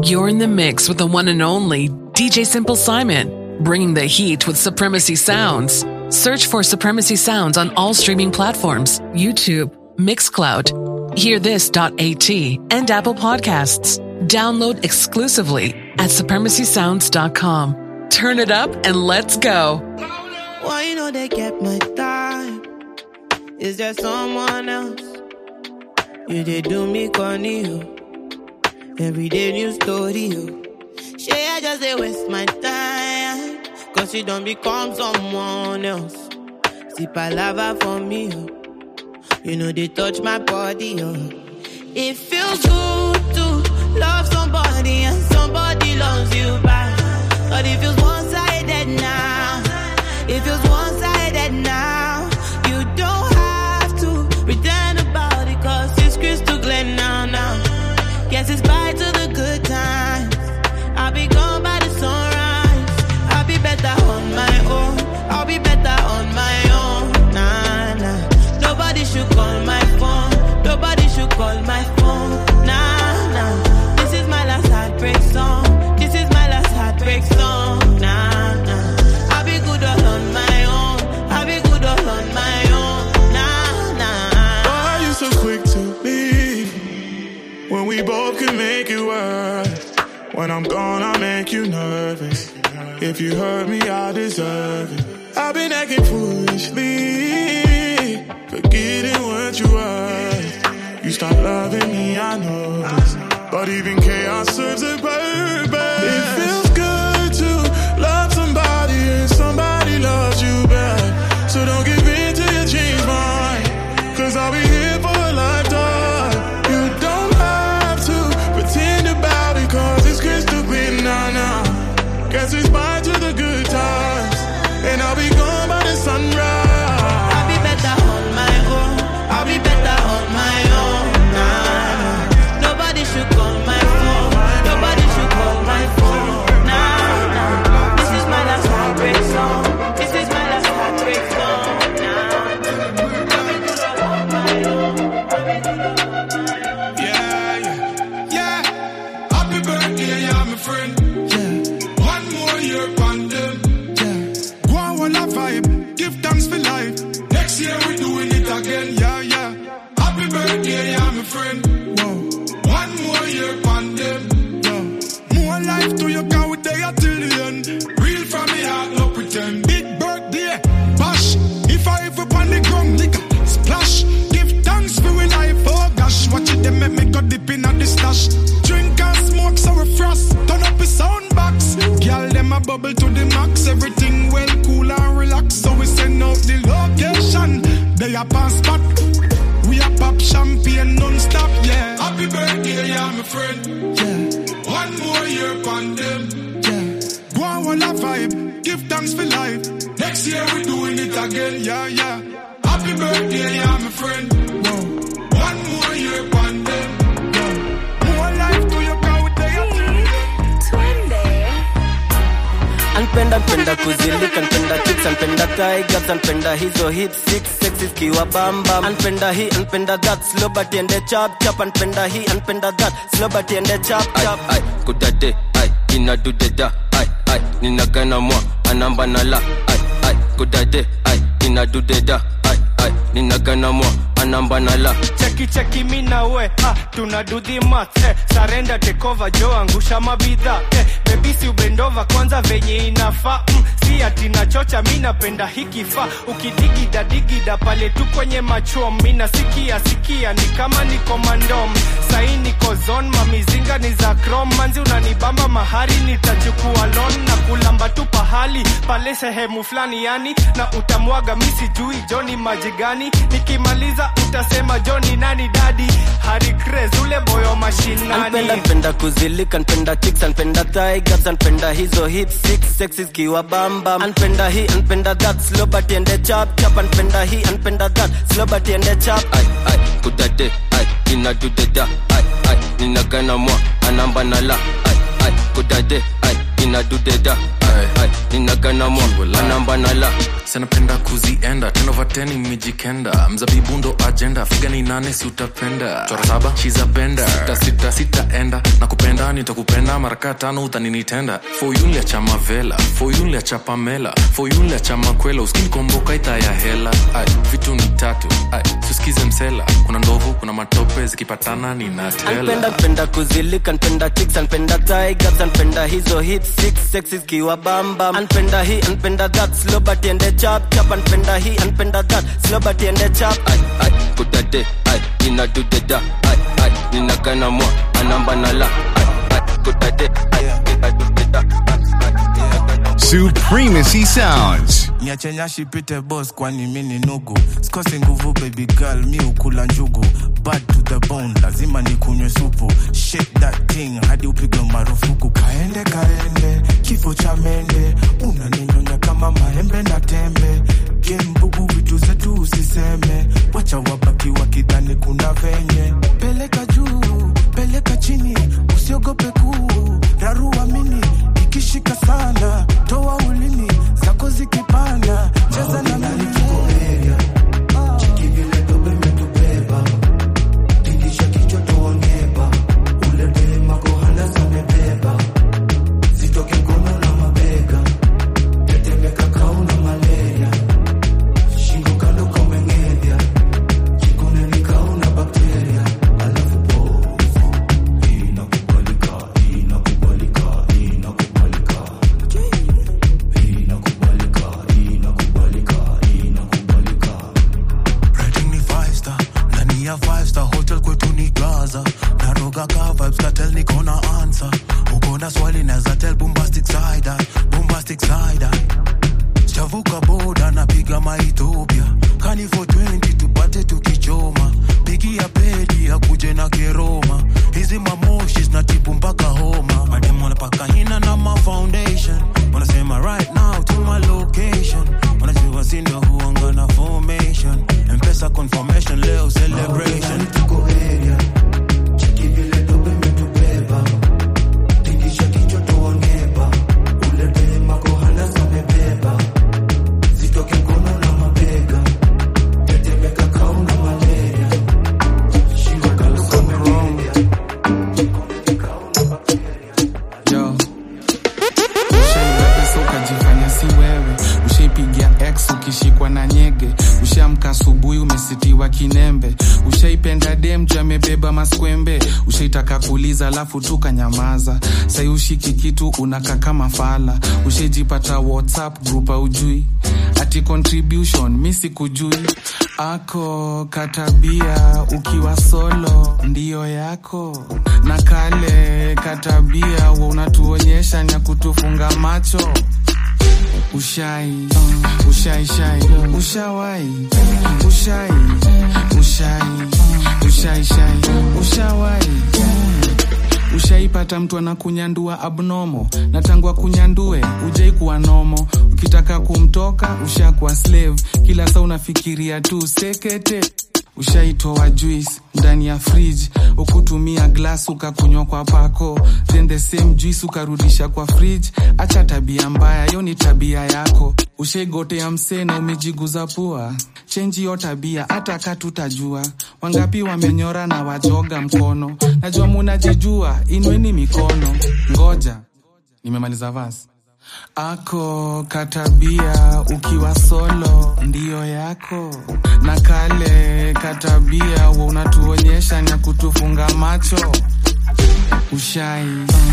You're in the mix with the one and only DJ Simple Simon, bringing the heat with Supremacy Sounds. Search for Supremacy Sounds on all streaming platforms, YouTube, Mixcloud, HearThis.at, and Apple Podcasts. Download exclusively at supremacysounds.com. Turn it up and let's go. Why you know they get my time? Is there someone else? You did do me corny, you. Every day new story, you. She I just they waste my time, cause she don't become someone else. See palava for me, you know they touch my body, It feels good to love somebody and somebody loves you back. But it feels one-sided now. It feels one-sided now. You don't have to pretend about it, cause it's crystal clear now. Guess it's bye to the good times. I'll be gone by the sunrise. I'll be better on my own. I'll be better on my own. Nah. Nobody should call my phone. Nobody should call my phone. Nah. This is my last heartbreak song. This is my last heartbreak song. Nah. I'll be good all on my own. I'll be good all on my own. Nah. Why are you so quick to leave when we both can make it work? When I'm gone, I'll make you nervous. If you hurt me, I deserve it. I've been acting foolishly, forgetting what you were. You stopped loving me, I know this. But even chaos serves a purpose. It feels good to love somebody and somebody loves you back. So don't give in till you change mine, cause I'll be here for a lifetime. You don't have to pretend about it, cause it's crystal clear now. Guess it's bye to the good times, and I'll be gone by the sunrise. I'll be better on my own. I'll be better on my own. Nah. Nobody should call my phone. Nobody should call my phone. Nah. This is my last heartbreak song. This is my last heartbreak song. Nah. I'll be good on my own. I'll be good on my own. Yeah. Happy birthday, yeah, my friend. One more year on them. Go on, one a vibe. Give thanks for life. Next year we're doing it again. Yeah. Happy birthday, yeah, my friend. Whoa. One more year on them. More life to your car with day till the end. Real from me heart, no pretend. Big birthday, bash. If I ever on the ground, liquor, splash. Give thanks for your life, oh gosh. Watch it, they make me go dip in at the stash. Drink and smoke so we frost. Turn up the sound box. Girl, them a bubble to the max. Everything well, cool and relax. So we send out the location. They a pass spot. We a pop champagne non-stop, yeah. Happy birthday, yeah, my friend. Yeah. One more year on them. Yeah. Go on, one a vibe. Give thanks for life. Next year we doing it again, yeah. Happy birthday, yeah, my friend. Whoa. One more year on them. Yeah. More life to your car with day until Anpenda kuzilika, anpenda chicks, anpenda tigers, anpenda hizo hip six sexy kiwa bamba. Anpenda that slow but ende chop chop. Anpenda that slow but ende chop chop. Ay, kudade, ay, inadu deda, ay, ninagana mwa, anamba nala, ay, kudade, ay, inadu deda, ay, ninagana mwa, anamba nala. Cheki mina we, tuna do the math, surrender take over, jo angusha mabidha, baby si ubendova kwanza venye inafa, si ati nachocha mina penda hikifa, ukidigida pale tu kwenye macho, mina sikia, ni kama niko mandom, sahi niko zone, mamizinga ni za chrome, manzi unanibamba mahari, nitachukua loan, na kulamba tu pahali, pale sehemu flani yani, na utamwaga misi jui, Johnny majigani, nikimaliza utasema Johnny nani daddy, Harry Craze ule boyo mashinani. Anpenda kuzilika, anpenda chicks, anpenda tigers, anpenda hizo hip six sexy kiwa bamba. Anpenda that slow but ende chop chop. Anpenda that slow but ende chop. Ay, kudade, ay, inadu deda, ay, ninagana mwa, anamba nala, ay, kudade, ay, inadu deda, ay, ninagana mwa anamba nala sanapenda kuzienda 10 over 10 imejikenda mzabibu ndo agenda figa ni 8 si utapenda chora 7 she's a bender 6 enda na kupenda nitakupenda maraka 5 utaninitenda for you ya chama vela for you ya chapa mela for you ya chama kwela uskini komboka ita ya hela vitu ni tatu susikize msela kuna ndovu kuna matope zikipatana ninatela anpenda kuzilika anpenda kicks anpenda tigers anpenda hizo hip six sexes kiwa bamba anpenda hii anpenda that slow but ende chap chap anpenda hii anpenda that slow but ende chap kudade ina do the da ninagana mwa anamba nala kudade ina do the da Supremacy Sounds. Niachenya shipite boss kwani mimi nugu. Sikosi nguvu baby girl mi ukula njugu. Bad to the bone lazima nikunywe supu. Shake that thing hadi upigwe marufuku. Kaende kifo cha mende. Unaninyonya kama maembe na tembe. Game bubu vitu zetu usiseme. Wacha wabaki wakidhani kuna venye. Peleka juu, peleka chini. Usiogope kuu, rarua mini. Ikishika sana, toa ulimi. Zako zikipanda, cheza na mimi. Chikivile dobe metubeba. Tingisha kichwa tuongeba. Ule dema kohana samebeba. Zitoke mkono na mabega. Tetemeka kauna malaria. Shingo kando komengevya. Jikune ni kauna bakteria. Alafu pofu. Inakubalika. Rating ni 5-star. Ndani ya 5-star hotel kwetu ni Gaza. Naroga ka vibes katel niko na answer. Uko na swali naeza tell bombastic side Chavuka boda napiga maitopia. Kani 420 tupate tukichoma. Pigi ya pedi ya kuje na keroma. Hizi mamoshi zinatibu mpaka homa. Madem wanapaka hina na ma foundation. Wanasema right now to my location. Wanajua sindo huanga na formation. M-Pesa confirmation leo celebration. Tuko area. Chiki vile dobe metubeba. Tingisha kichwa tuongeba. Ule dema kohana samebeba. Zitoke mkono na mabega. Tetemeka kauna malaria. Shingo kando komengevya. Jikune kauna bakteria. Yo Ushaiweka soka jifanya si wewe. Ushaipigia X ukishikwa na nyege. Ushamka asubuhi umesitiwa kinembe. Ushaipenda dem juu amebeba maskwembe. Ushaitaka kuuliza alafu tukanyamaza. Sai ushiki kitu unaka kama fala. Ushaijipata WhatsApp group ujui. Ati contribution misi kujui. Ako katabia ukiwa solo ndio yako. Na kale katabia unatuonyesha nya kutufunga macho. Ushai Ushaipata mtu anakunyandua abnormal. Na tangu kunyandue ujai kuwa nomo. Ukitaka kumtoka ushakuwa slave. Kila saa unafikiria tu sekete. Ushaitoa juice ndani ya fridge. Ukutumia glass ukakunywa kwa pako. Then the same juice ukarudisha kwa fridge. Acha tabia mbaya, yo ni tabia yako. Ushaigotea msee na umejiguza pua. Change yo tabia hata katutajua. Wangapi wamenyora na wajoga mkono. Najua munajijua, inweni mikono. Ngoja, nimemaliza verse. Ako katabia ukiwa solo ndio yako. Na kale katabia unatuonyesha nya kutufunga macho. Ushawai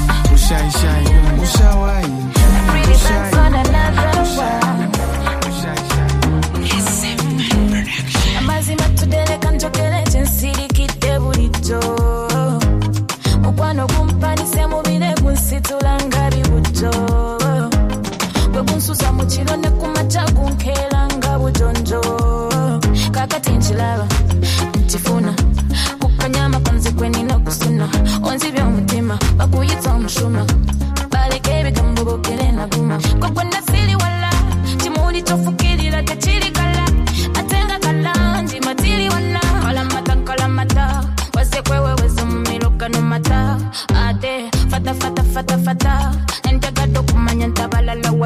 amazima tudele kanjokele chensiri kitebulito. Mukwano kumpanise mubile kunsitulanga bibuto. Bwebunsuza mukiro ne kumachagu nkelanga bujonjo. Kakati nchilaba ntifuna kukanyama kanze kweni no kusuna. Onzibya omutima bakuyita omushuma. Baleke bikambobokele na guma. Kokwe nasili wala timuli tofukilira tekiri kala. Atenga kala ndi matili wana. Kalamata wase kwewe weze mumiloka no mata. Ade fata Entega dokumanya ntabala la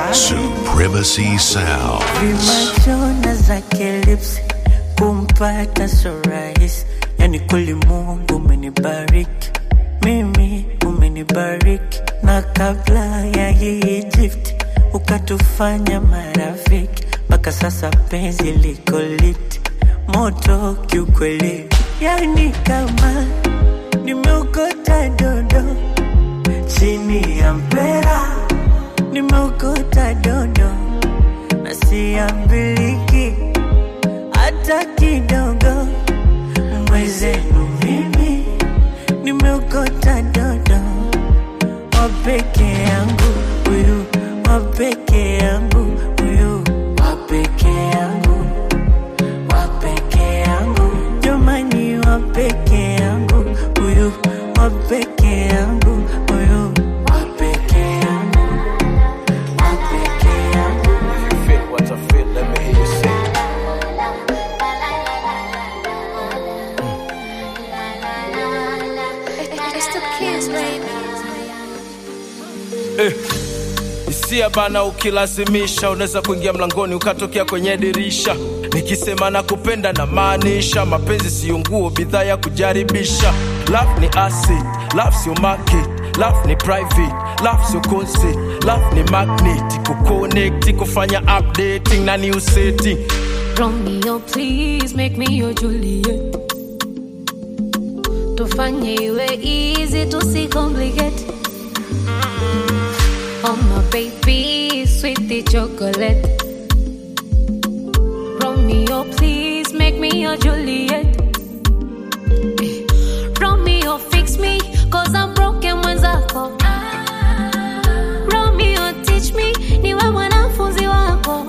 Supremacy Sound. Vimachona zake lips kumpata so rahisi, yani kweli Mungu umenibariki mimi, umenibariki na kabla ya hii gift ukatufanya marafiki, mpaka sasa penzi liko lit moto kiukweli, yani kama nimeokota dodo chini ya mpera, nimeokota dodo na siambiliki hata kidogo. Mwezenu mimi nimeokota dodo wapeke yangu huyu, wapeke yangu huyu, wapeke yangu, wapeke yangu, jamani wapeke yangu huyu, wapeke yangu huyu, wapeke yangu, wapeke yangu. If you feel what I feel, let me hear you sing. Isia bana, ukilazimisha unaweza kuingia mlangoni ukatokea kwenye dirisha. Nikisema na kupenda na maanisha, mapenzi siyo nguo, bidhaa ya kujaribisha. Love ni asset, love sio market, love ni private, love sio concert, love ni magnet, kuconnect, kufanya updating na new setting. Romeo, please make me your Juliet. Tufanye iwe easy, tusicomplicate. Oh my baby, sweetie chocolate. Romeo, please make me your Juliet. Romeo, fix me, cause I'm broken mwenzako. Romeo, teach me, niwe mwanafunzi wako.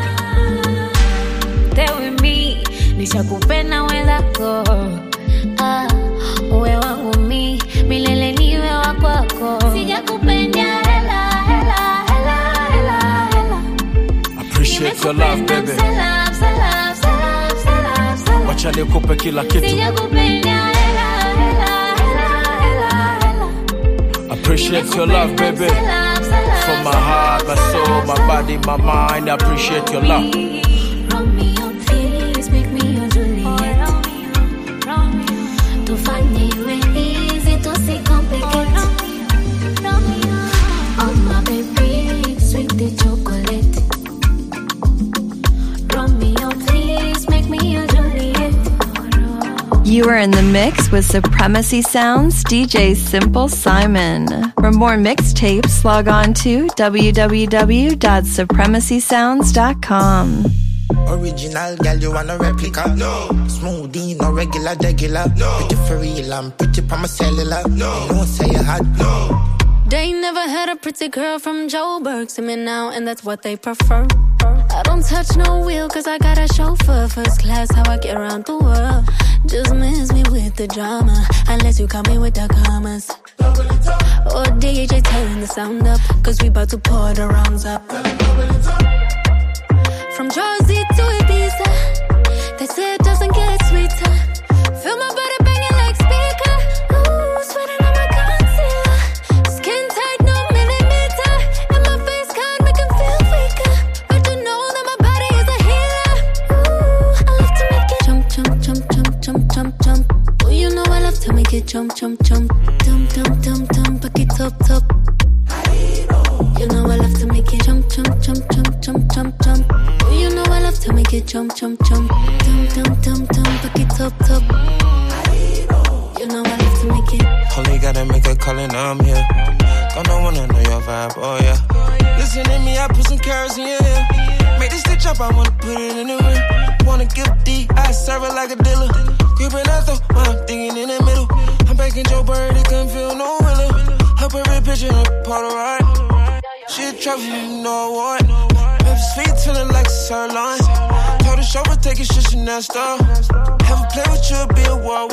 Stay with me, nishakupenda wenzako. Uwe wangu mi, milele niwe wakwako. Sijakupenda hela, hela, hela, hela, hela. Appreciate your love, baby. Wacha nikupe kila kitu. Sijakupenda hela, hela, hela, hela, hela. Appreciate your love, baby. From my heart, my soul, my body, my mind. I appreciate your love. Romeo, please make me your Juliet. Tufanye iwe easy, tusicomplicate. Oh my baby, sweetie chocolate. Romeo, please make me your Juliet. You are in the mix with Supremacy Sounds DJ Simple Simon. For more mixtapes, log on to www.supremacysounds.com. Original girl, you want a replica? No. Smoothie, no regular, regular. No. Pretty for real, I'm pretty pa my cellular. No. You know say you hot. No. They never had a pretty girl from Joburg. See me now, and that's what they prefer. I don't touch no wheel, cause I got a chauffeur. First class, how I get around the world. Just miss me with the drama, unless you come in with the commas. Or DJ turn the sound up, cause we about to pour the rounds up. From Jersey to Ibiza, they say it doesn't get sweeter. Feel my body banging like speaker. Ooh, sweating on my concealer. Skin tight, no millimeter. And my face card make him feel weaker. But to know that my body is a healer. Ooh, I love to make it jump, jump, jump, jump, jump, jump, jump. Oh, you know I love to make it jump, jump, jump. Dum, dum, dum, dum, back it up, top. You know I love to make it jump, jump, jump, jump, jump, jump, jump. You know I love to make it jump, jump, jump. Dum, dum, dum, dum, back it up, top. You know I love to make it. Only gotta make a call and I'm here. Don't wanna know your vibe, oh yeah. Listen to me, I put some carrots in your ear. Make this stitch up, I wanna put it in the ring. Wanna give D, I serve it like a dealer. Creeping out though, while I'm thinking in the middle. I'm back in Joe Bird, it couldn't feel no realer. Her every picture, her Polaroid. She a trophy, you know what? Baby sweet, feeling like a sirloin. Told the chauffeur, take your shit, Chanel store. Have a play with you, be a war.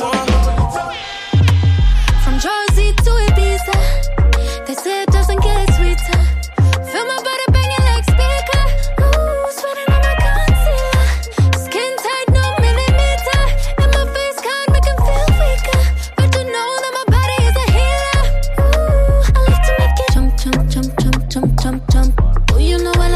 From Jersey to Ibiza, they say it doesn't get sweeter. Feel my body banging like speaker. Ooh, sweating on my concealer. Skin tight, no millimeter. And my face card make him feel weaker. But to know that my body is a healer. Ooh, I love to make it jump, jump, jump, jump, jump, jump, jump. Oh, you know I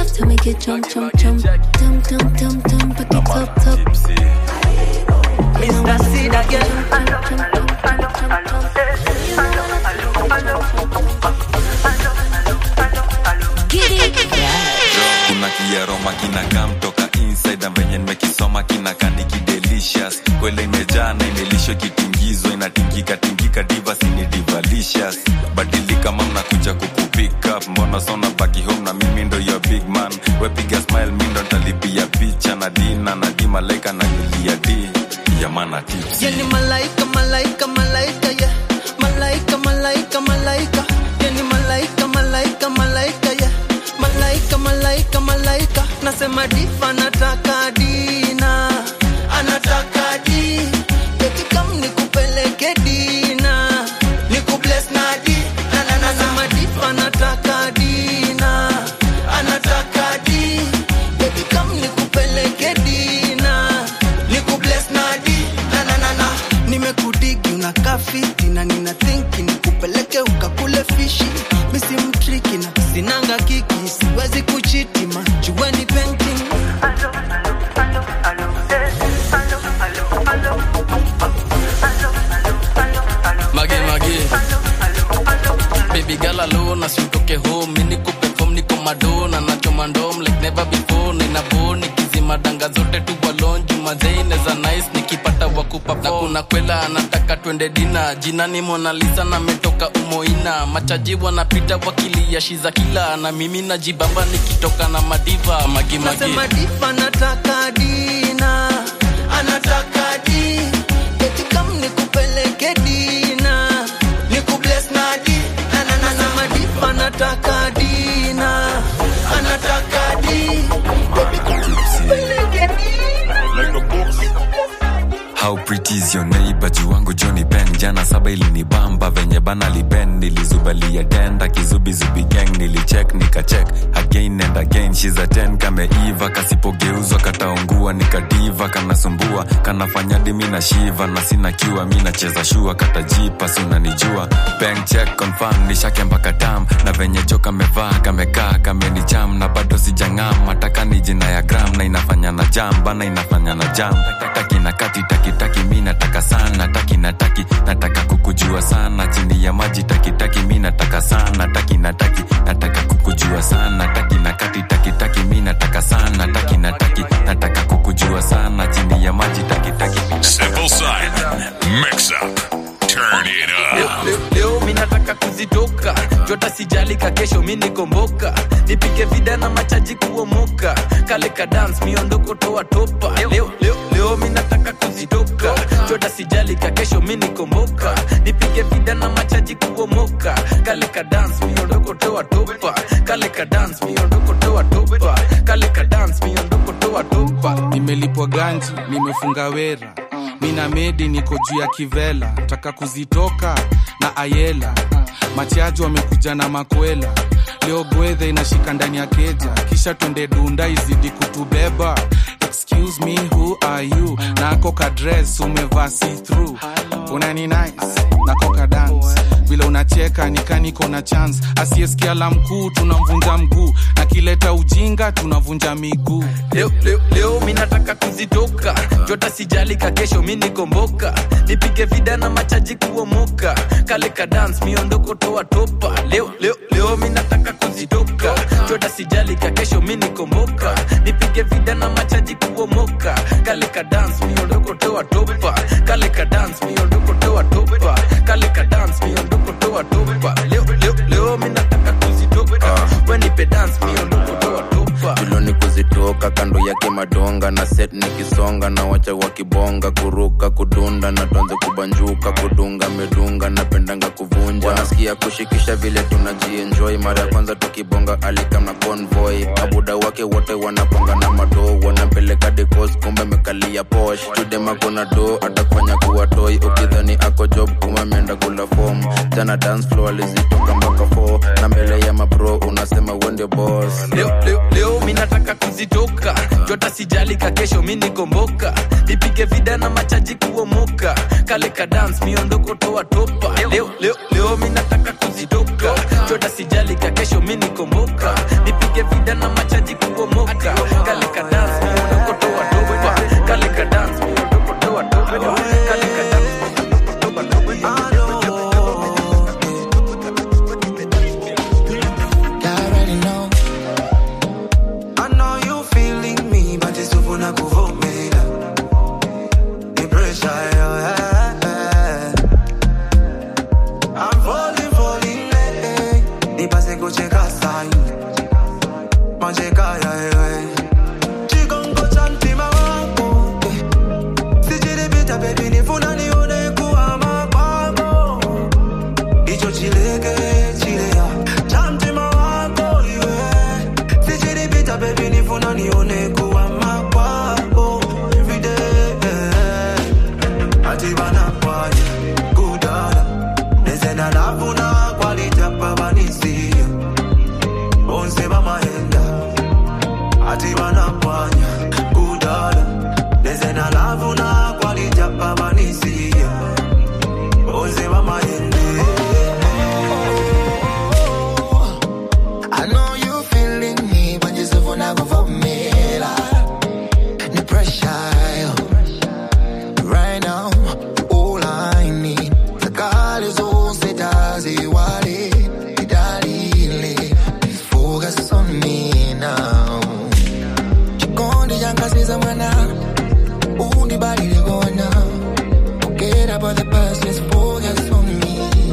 inatingika tingika diva sini divalicious. Badilika mama kuja kukupick up. Mbona sona baki home na mimi ndo your big man. We piga smile mimi ndo talipia picha na dina na di malaika na nilia di. Ya mana tips. Yani malaika malaika malaika yeah. Malaika malaika malaika. Yani malaika malaika malaika yeah. Malaika malaika malaika. Nasema diva nataka dina. Anataka di. Beti kam nikupeleke dina. Nikubless na di. Nasema diva nataka dina. Anataka di. Beti kam nikupeleke dina. Nikubless na di. Nimekudigi unakaa fiti na nina thinki nikupeleke ukakule fishi. Misi mtriki na sinanga kiki. Siwezi kuchiti ma juweni painting. Mage baby girl alone as you toke home. Mini kupe form niko madona na choma ndom like never before. Nina boni kizima danga zote tu balon. Juma zaine za nice nikipata wakupa na kuna kwela anataka twende dina. Jina ni Mona Lisa na metoka Umoina. Machaji wanapita wakili ya shiza kila. Na mimi najibamba nikitoka na madiva. Magi nasema diva nataka dina. Anataka di. Beti kam nikupeleke dina. Nikubless na di. Nasema diva nataka dina. Anataka di. Beti kam nikupeleke dina. How pretty is your neighbor juwangu Johnny Ben. Jana saba ilinibamba venye bana liben. Nilizubalia tenda kizubi zubi gang. Nilicheck nikacheck again and again. She's a 10 kame Eva. Kasipogeuzwa kataungua nikadiva. Kanasumbua kanafanya dimi na shiva. Na sina kiwa mina cheza shua katajipa suna nijua. Bank check confirm nishake mpaka tam. Na venye joka mevaa kamekaa kameni jam. Na bado sijangam mataka ni jina ya gram. Na inafanya na jam bana inafanya na jam. Taki na kati taki mi nataka sana. Taki nataka kukujua sana. Chini ya maji taki mi nataka sana. Taki nataka kukujua sana. Taki na kati taki mi nataka sana. Taki nataka kukujua sana. Chini ya maji taki. Simple Simon mix up turn it up. Leo mi nataka kuzitoka. Jota sijalika kesho mi nikomboka. Nipige vida na machaji kuomoka. Kale ka dance miondoko toa topa. Leo mi nataka kuzitoka. Jota sijalika kesho mi nikomboka. Nipige vida na machaji kuomoka. Kale ka dance miondoko toa topa. Kale ka dance miondoko toa topa. Kale ka dance miondoko toa topa. Nimelipwa ganji, nimefunga wera. Mina medi niko juu ya kivela. Taka kuzitoka na ayela. Machaji wamekuja na makwela. Leo gwethe inashika ndani ya keja. Kisha twende dunda izidi kutubeba. Excuse me, who are you? Na koka dress umevaa see through. Unani nice na koka dance. Vile unacheka nikaniko na chance. Asiyesikia la mkuu tunamvunja mguu. Na kileta ujinga tunavunja miguu. Leo mi nataka kuzitoka. Jota sijalika kesho mi nikomboka. Nipige vida na machaji kuomoka. Kale ka dance miondoko toa topa. Leo mi nataka kuzitoka. Jota sijalika kesho mi nikomboka. Nipige vida na machaji kuomoka. Kale ka dance miondoko toa topa. Kale ka dance miondoko toa topa. Kale ka dance miondoko toa topa. Leo mi nataka kuzitoka. When nipe dance miondoko toa topa. Tuloni kuzitoka kando yake madonga. Na set nikisonga na wacha wakibonga. Kuruka kudunda na tuanze kubanjuka. Kudunga medunga na pendanga kuvunja. Wanasikia kushikisha vile tunajienjoy. Mara ya kwanza tukibonga alikam na convoy. Abuda wake wote wanaponga na mado. Wanapeleka dekos kumbe mekalia posh. Tudema kuna do atakufanya kuwa toy. Ukidhani ako job kuma menda kula form. Jana dance floor alizitoka mpaka 4. Na mbele ya mabro unasema wende boss. Leo mi nataka kuzitoka. Jota sijalika kesho mi nikomboka. Nipige vida na machaji kuomoka. Kale ka dance miondoko toa topa. Leo mi nataka kuzitoka. Jota sijalika kesho mi nikomboka. Nipige vida na machaji kuomoka. Kale ka dance miondoko toa topa. Kale ka dance miondoko toa topa. Kale ka dance miondoko toa topa. Desena lafuna qualita pavanisi. Onse bamaenda. Ati banapanya. Udala. Desena lafuna qualita pavanisi. Onse bamaenda. I know you feeling me, but you're so not for me. The pressure right now, all I need, the God is all set as he wali, please focus on me now. Chikondi yanga siza mwana, undi bali de go now. Forget about the past, just focus on me.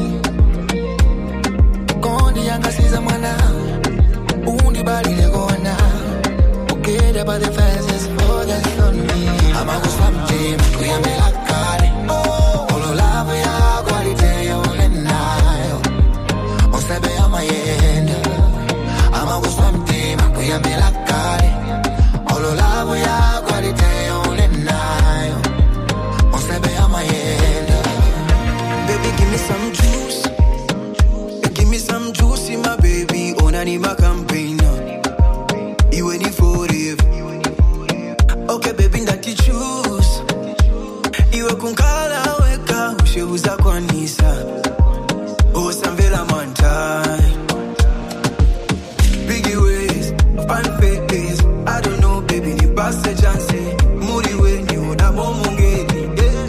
Chikondi yanga siza mwana, undi bali de go now. Forget about the past, just focus on me. I'm a swam team, we are me like Kali. Olo love ya, quality only now. On sebe ya mayenda. I'm a swam team, we are me like Kali. Olo love ya, quality only now. On sebe ya mayenda. Baby, give me some juice. Give me some juice, my baby. Onani ma campaign. You any for it. Okay, baby, that you choose. Iwe kunkala weka, usheuza kwa nisa. Osamvela mantai. Biggie ways, fine face. I don't know, baby, ni base chance. Muri we ni una momungeni.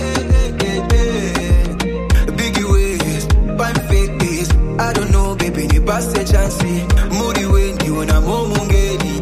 Biggie ways, fine face. I don't know, baby, ni base chance. Muri we ni una momungeni.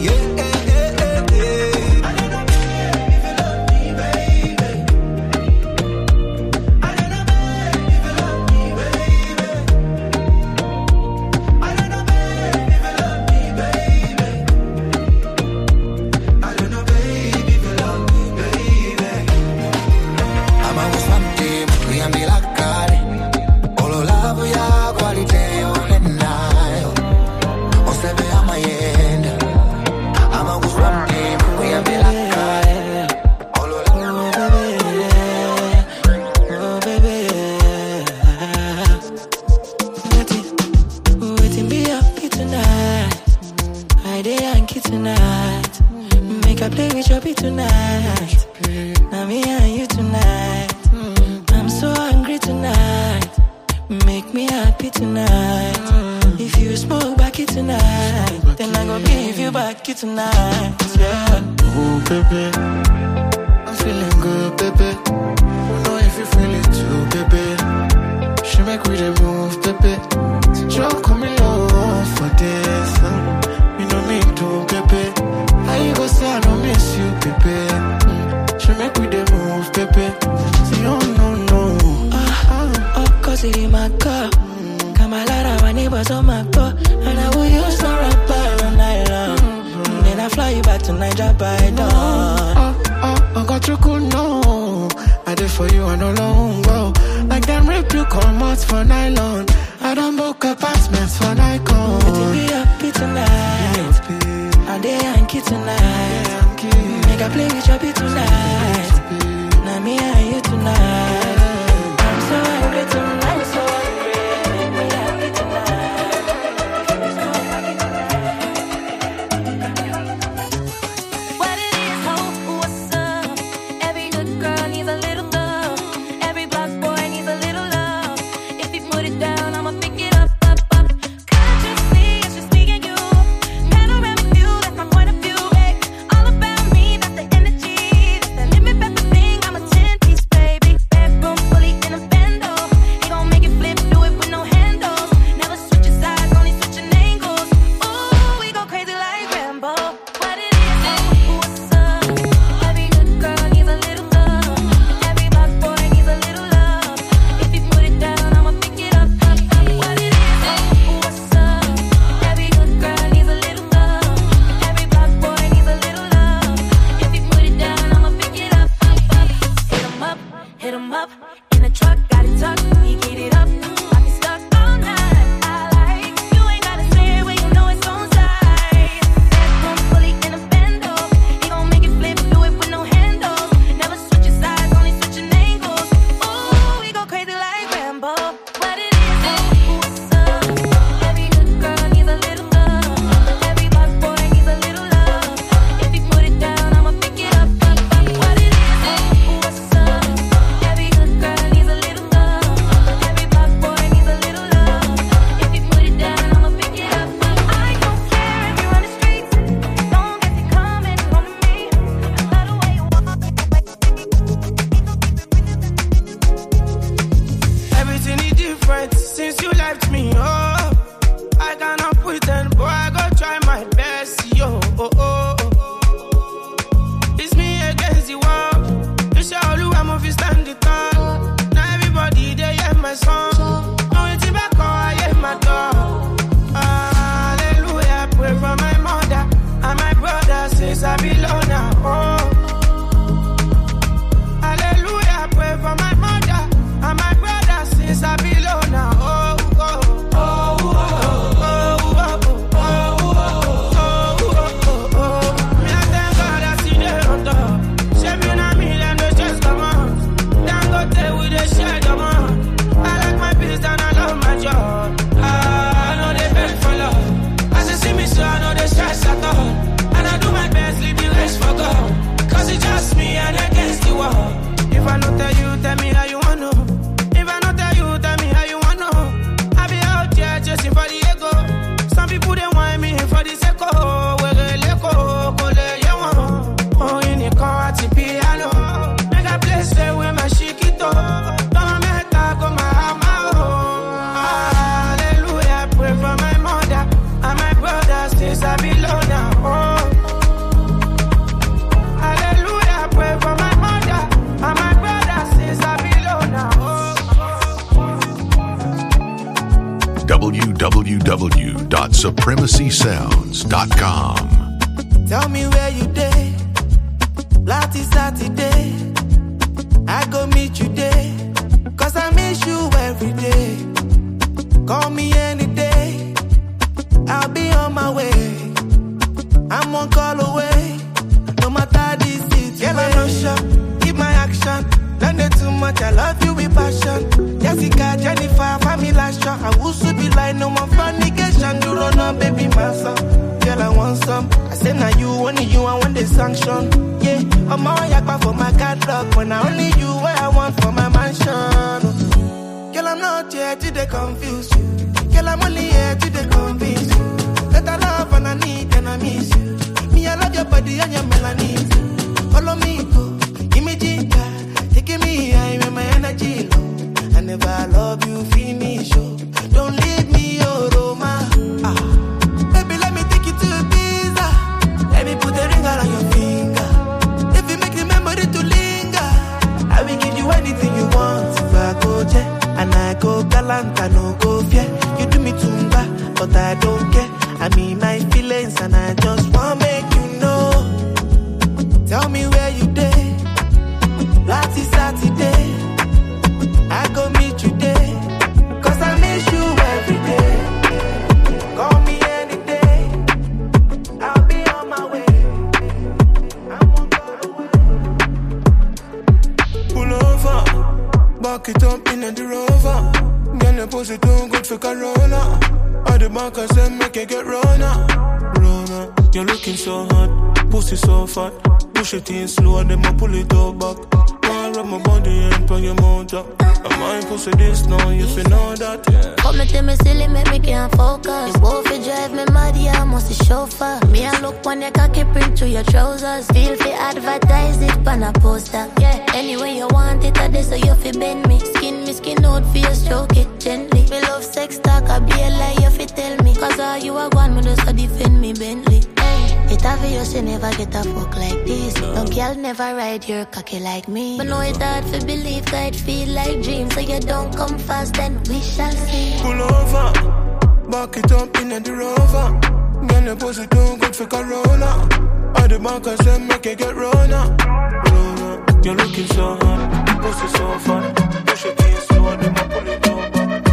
Tonight, yeah. Oh, baby, I'm feeling good, baby. Don't know if you feel it too, baby. She make we the move, baby. Joe coming low for this. You know me too, baby. How you go say I don't miss you, baby? She make we the move, baby. Say oh no. Cause it in my car. Come a lot of my neighbors on my car. And I will use the rapper all night long. I fly you back to Niger by dawn. I got you cool, no. I did for you, I no long go. Like them rip you come out for nylon. I don't book apartments for Nikon. But be happy tonight. And they Yankee tonight. Make a play with your beat tonight. Now me and you tonight. I'm so angry tonight, so angry. Make me happy tonight. Gon' www.supremacysounds.com. Tell me where you day. Lati Saturday. I go meet you there. Cause I miss you every day. Call me any day. I'll be on my way. I'm one call away. No matter the situation. Girl, I'm not sure. Keep my action. Don't do too much. I love you with passion. Jessica, Jennifer, Famila Shaw. I will soon be like no more fornication. You don't know, baby, my son. Girl, I want some. I say now you, only you, I want the sanction. Yeah, I'm all yakba for my catalog. When I only you, what I want for my mansion. Girl, I'm not here to they confuse you. Girl, I'm only here to they convince you. That I love and I need and I miss you. Me, I love your body and your melanin. Follow me, go. Give me ginger. Taking me high when my energy low. I never love you, finish, oh. Don't leave me, oh, Roma. Baby, let me take you to Ibiza. Let me put a ring around your finger. If you make the memory to linger, I will give you anything you want. If I go jet and I go galant, I no go fear. You do me tumba, but I don't care. I mean my feelings and I just wanna make you know. Tell me where you day. Lati Saturday. I go meet you there. Cause I miss you every day. Call me any day. I'll be on my way. Pull over, back it up in the Rover. Girl, your pussy too good for Corona. At the back I said make it get Rona. Rona, you're looking so hot, pussy so fat. Push it in slow and then I pull it all back. Rub my body and put your mouth up. I might pussy this now, you feel know that, yeah. Come me tell me silly, make me can't focus. You both you drive me mad, yeah, I must be chauffeur. Me I look on your cocky print through your trousers. Feel free advertise it on a poster. Yeah, anyway you want it, I this so you feel bend me. Skin out for you, stroke it gently. Me love sex talk, I be a lie, you fi tell me. Cause all you are gone, me just a defend me Bentley. It obvious you never get a fuck like this. No girl never ride your cocky like me. But know it hard to believe that it feel like dreams. So you don't come fast, then we shall see. Pull over, back it up in the Rover. Girl, your pussy too good for Corona. At the back I said make it get Rona. Rona, you're looking so hot, pussy so fat. Push it in slow, then I pull it over.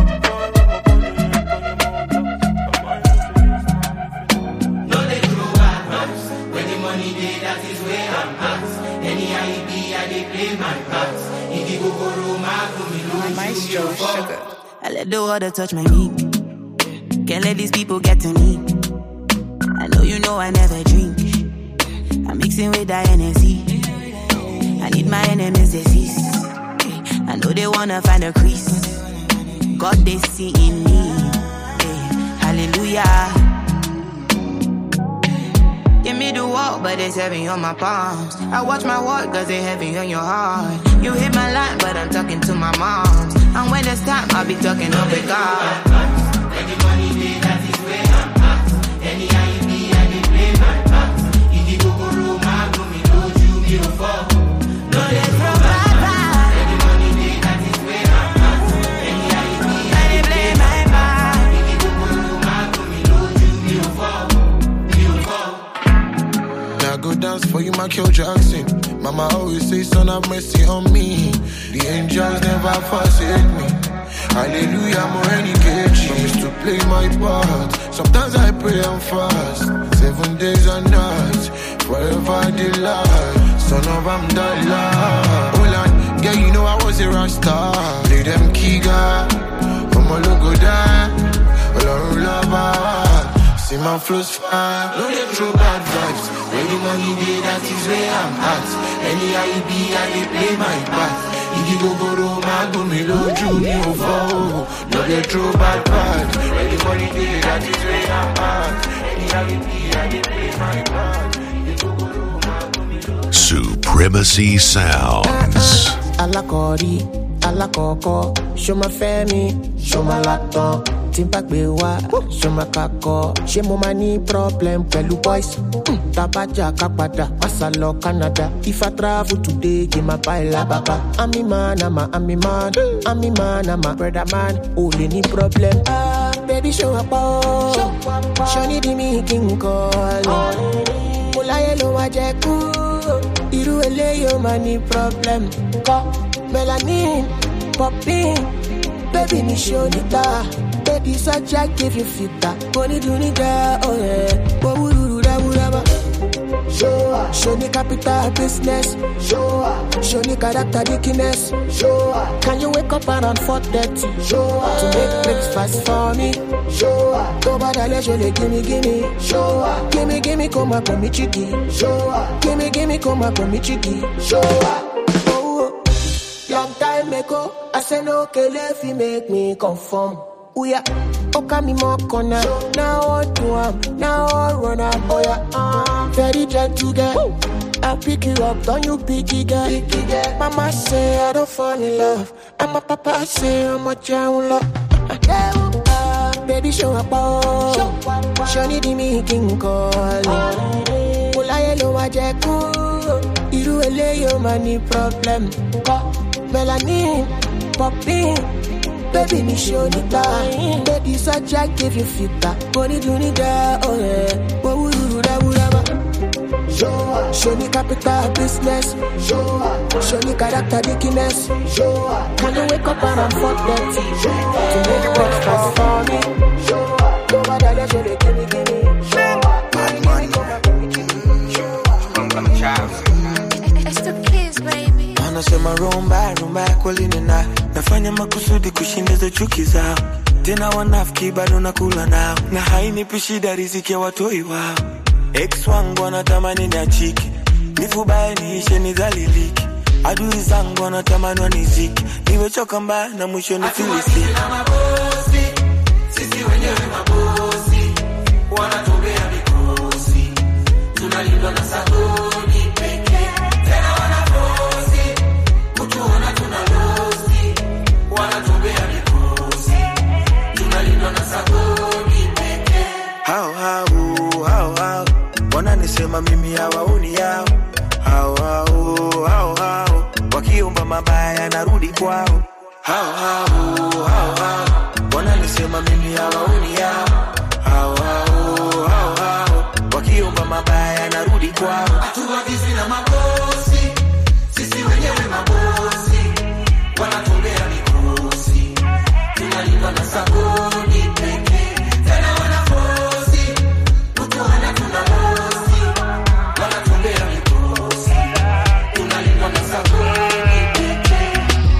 Maestro Sugar. I let the water touch my knee. Can't let these people get to me. I know you know I never drink. I'm mixing with that Hennessy. I need my enemies deceased. I know they wanna find a crease. God they see in me. Hallelujah. Give me the walk, but it's heavy on my palms. I watch my walk, cause they heavy on your heart. You hit my line, but I'm talking to my moms. And when it's time, I'll be talking up with God. Any money day, that is where I'm at. Any IEP, I dey play my part. If you go room, I go me know you beautiful. No, there's no bad. Any money day, that is where I'm at. Any IEP, I dey play my part. If you go room, I go me know you beautiful. Now go dance for you, Michael Jackson. Mama always say, son, have mercy on me. The angels never forsake me. Hallelujah, more any cage. Promise to play my part. Sometimes I pray and fast. 7 days and nights, forever delight. Son of Amdallah. Hold on, girl, you know I was a rasta. Play them Kiga, I'm a logo down. See my flows fire, no they throw bad vibes. When the money day, that is where I'm at. Any IEB, I dey play my part. If you go Rome, I go me low, Junior fall. No they throw bad vibes. When the money day, that is where I'm at. Any IEB, I dey play my part. Supremacy Sounds. Ala Kori, ala Coco. Show my family, show my laptop. Timpa bewa, shoma kako. Shemo mani problem pelu boys. Tabaja kapada, masalo Canada. If I travel today, give my baila baba. I'm a man, I'm a brother man. Only ni problem. Baby show up, show need me king call. Mula yellow wajeku, iru ele yo mani problem. Melanin, popping, baby ni show nita. Baby such I give you fita. Money do nita, oh yeah. Show me capital business. Show me character dickiness. Can you wake up around 4:30? To make breakfast for me. Go bada leisure, gimme. Gimme, come up on me chicky. Gimme, come up on me chicky. Long time ago, I said no, if you make me conform. Oh yeah, okay me more corner. Now what do I'm? Now I run up. Oh yeah, very gentle girl. I'll pick you up, don't you pick it girl. Mama say I don't fall in love, and my papa say I'm a child love. Baby show up, show need me king call. Mula yellow wajeku, iru ele yo mani problem. Melanin, popping. Baby, me show the time. Baby, such I give you fita. Money do nita, oh yeah. What would you do that? Show me capital business. Show me character dickiness. Can you wake up around 4:30? To make breakfast for me. Nobody let you gimme. It's the kids, baby. Anasema rumba kulinena. Nafanya makusudi kushinda chuki zao. Tena wanafiki bado nakula nao. Na hainipi shida riziki ya watoi wao. Ex wangu wanatamani niachike. Nifubaye niishe nidhalilike. Adui zangu wanatamani wanizike. Nimechoka mbaya na mwisho nifilisike. Sisi wenyewe mabosi. Wanatumbea mikosi. Tunalindwa na sabuni pekee. Tena wanabosi. Kutuona tunalosi. Wanatumbea mikosi. Tunalindwa na sabuni pekee. Hao wananisema mimi hawaoni yao. Hao wakiomba mabaya narudi kwao. Hao wananisema mimi hawaoni yao. Hao wakiomba mabaya narudi kwao. Hatuagizwi na mabosi. Sisi wenyewe mabosi. Wanatumbea mikosi. Tunalindwa na sabuni pekee. Tena wanabosi. Kutuona tunalosi. Wanatumbea mikosi. Tunalindwa na sabuni pekee.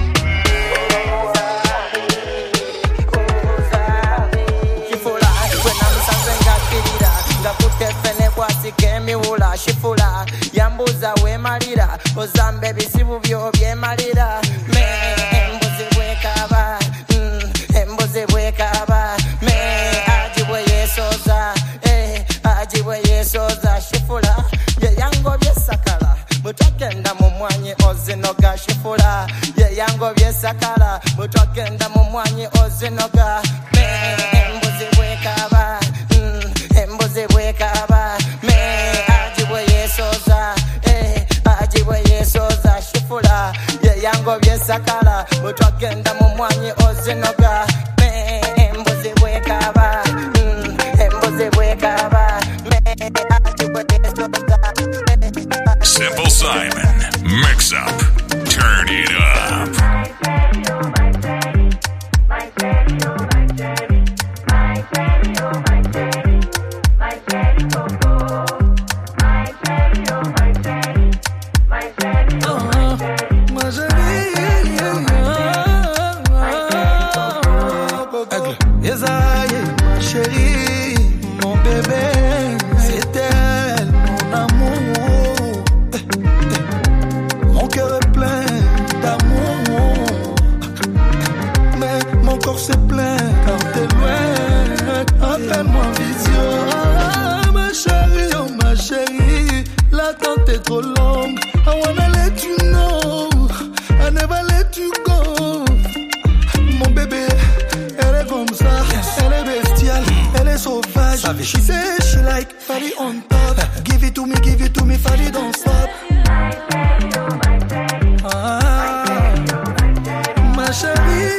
Shifula, kwena msanze ngakirira. Ngakutefene kwa sikemi ula. Shifula, yambuza we malira. Ozambe bisibu vyo bye malira. Embuzi bwekaba. Embuzi bwekaba. Ajibwe yesoza. Ajibwe yesoza. Shifula, ye yango byesakala. Mutagenda mu mwanyi ozinoga. Shifula, ye yango byesakala. Mutagenda mu mwanyi ozinoga. Embuzi bwekaba. Embuzi bwekaba. Ajibwe yesoza. Ajibwe yesoza. Shifula, ye yango byesakala. Mutagenda mu mwanyi ozinoga. Embuzi bwekaba. Embuzi bwekaba. Ajibwe yesoza. Simple Simon, mix up, turn it up. Yes, ma chérie, mon bébé, c'est elle, mon amour. Mon cœur est plein d'amour, mais mon corps c'est plein car t'es loin. Appelle-moi vision, oh ma chérie, l'attente est trop longue. I wanna let you know, I never let you go. Mon bébé, elle est comme ça, elle She says she like fatty on top. Give it to me, fatty don't stop. My chérie,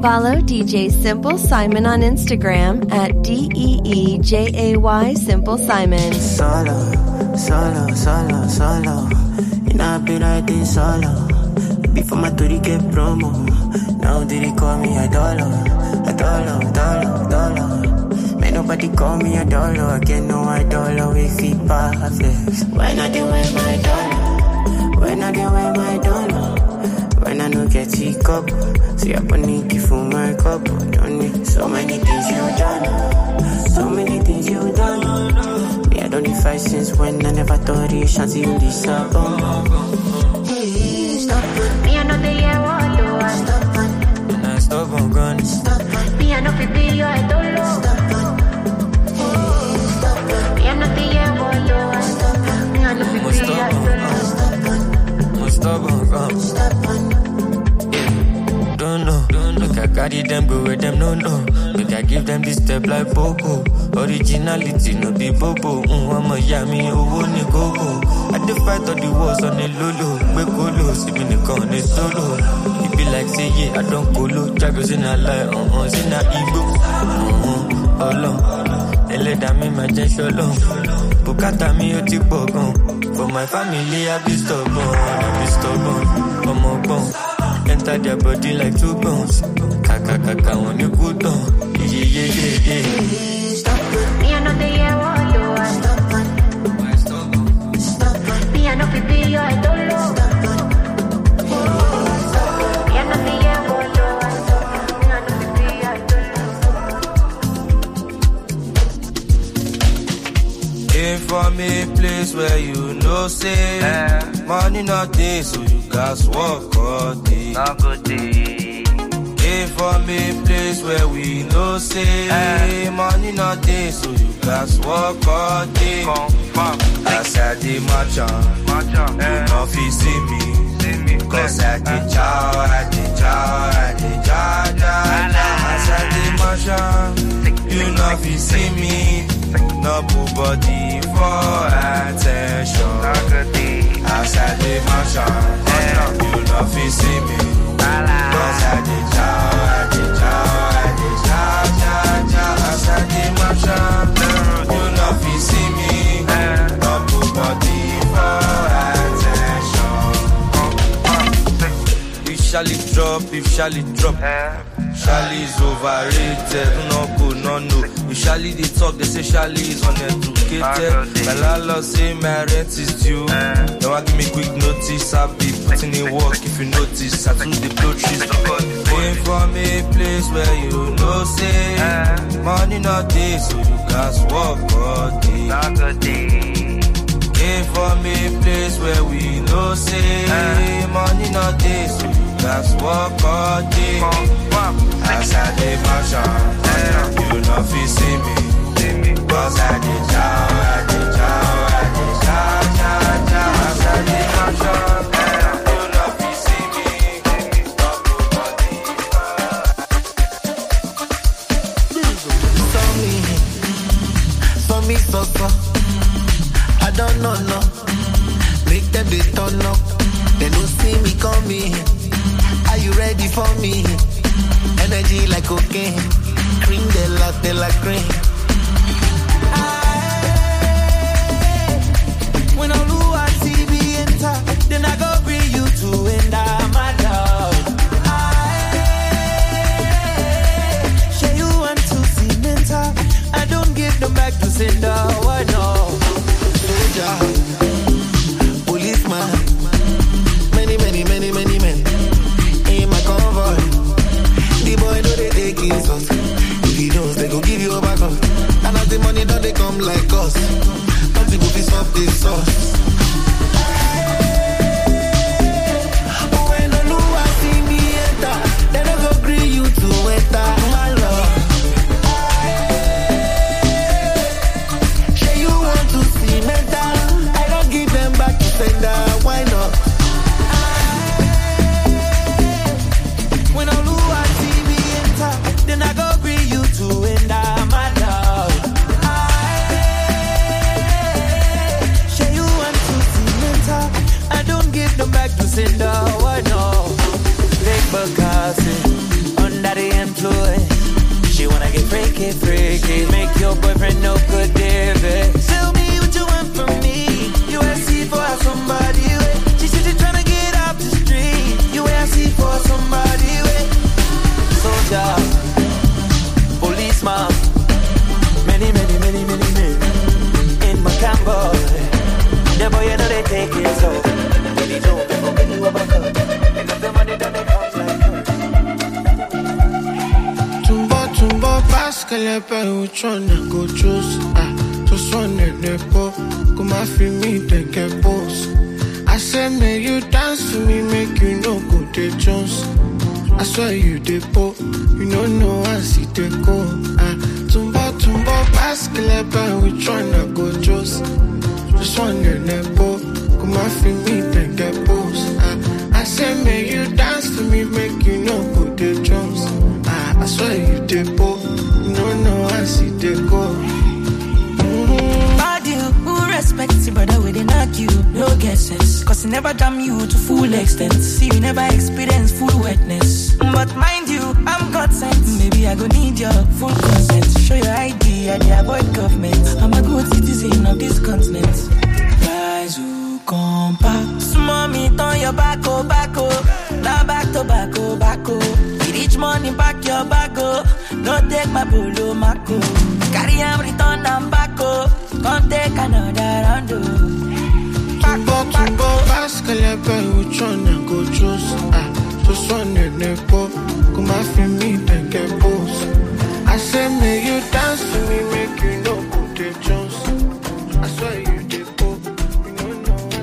Follow DJ Simple Simon on Instagram at DEEJAY Simple Simon. Solo. And I've been like this solo. Before my 30 get promo. Now did they call me a dollar. May nobody call me a dollar. I get no $1 if he perfect. When I do wear my dollar. When I no get a cup. See I panic for my cup. Don't need so many things you done. Me I don't need fight since when I never thought it chance you disappoint. Hey, stop it. Me I know the year what do I stop it. And I stop on gun. Stop it. Me I know the you I don't know. Stop it. Hey, stop it. Me I know the year what do I stop it. Me I know the you I don't know. Stop it. Stop on gun. Stop it. Don't know. Look, I carry them, go with them, no. Look, I give them this step like Popo. Originality, no be Bobo. I'm a yummy, ni go. I fight all the wars on the lolo. We go see me the corner solo. It be like, say, yeah, I don't go low. Jaggers in a lie, in a ego. Eleda me, my gen long. Bukata me, you take bogon. For my family, I be stubborn. I'm a bone. Enter their body like 2 bones. Kaka, when you go down. Yeah. Stop it. Me, I know the year what do I stop it. Me, I know the you I don't know. Stop it. Me, I know the year what do I stop it. Me, I know the you I don't know. Came from a place where you know say money not there, so you guys walk all day. Came from a place where we know say money not there, so you guys walk all day. As I did my job, you know if you see me, cause I did chow. As I did my job, you know if you see me, no put body for attention. As I did my job, you know if you see me, cause I did chow. As I did my job, you know if you see me, no put body for attention. If Shally drop, Shally is overrated, no good, no. If Shally they talk, they say Shally is uneducated. My landlord say my rent is due. Now I give me quick notice, I'll be putting in work if you notice. I do the blow trees. Came from a place where you know say money not there, so you guys walk all day. Came from a place where we know say money not there, so you guys walk all day. As I did my job, you know if you see me, cause I did chow. As I did my job, you know if you see me, For me, so I don't know, no. Make them they turn up. They don't see me coming. Are you ready for me? Energy like cocaine. Cream de la cream. When I lose I see me enter, then I go bring you to end my love. Share you want to see mental. I don't give them back to sender. Why no? Soldier, policeman, many men in my convoy. The boy know they take his us. If he knows they go give you a back up. And as the money don't they come like us. Nothing will be stop this sauce. influence. She wanna get freaky, freaky. Make your boyfriend no good, David. Tell me what you want from me. You ask for somebody with. She said you're tryna get off the street. You ask for somebody with. Soldier, policeman, many in my camper. The boy you know they take it so. Really don't be fucking you up a cut. Enough the money that they comes like Tumbo, parce le père which one I go choose. Just one in the po, come and feel me take a pose. I say make you dance to me, make you no go to Jones. I swear you the po, you know I see the go. Tumbo, parce le père which one I go choose. Just one in the po, come and feel me take a pose. I say make you dance to me, make you no go to Jones. I swear you the po, you know I see the go. Bad you, who respects you, brother, we didn't knock you, no guesses. Cause he never damn you to full extent. See, you never experience full wetness. But mind you, I'm God sent. Maybe I go need your full consent. Show your ID and you avoid government. I'm a good citizen of this continent. Guys who come back. Mommy, turn your back, oh. Now back to back, oh. Each money back your back, oh. No take my polo, Marco. Carry him, return and back, oh. Come take another round, oh. Tumbo, ask a leper which one I go choose. Just one in the po, come and feel me, take a pose. I say, make you dance to me, make you no good to Jones. I swear you the po, you know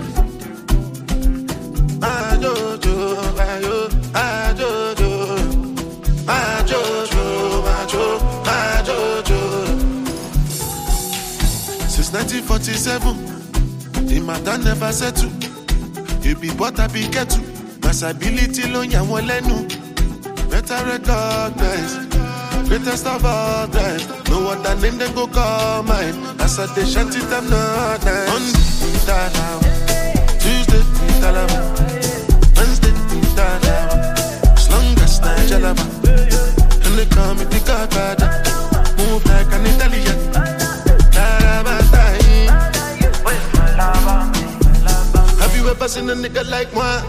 Since 1947, the matter never settle. You be but I be get to. Masability loan ya walenu. Better recognize. Greatest of all time. No other name then go call mine. As I they shanty them not nice. Monday, Talaba. Tuesday, Talaba. Wednesday, Talaba. As long as Nigelaba. And they call me the Godfather. Move like an Italian. Have you ever seen a nigga like moi?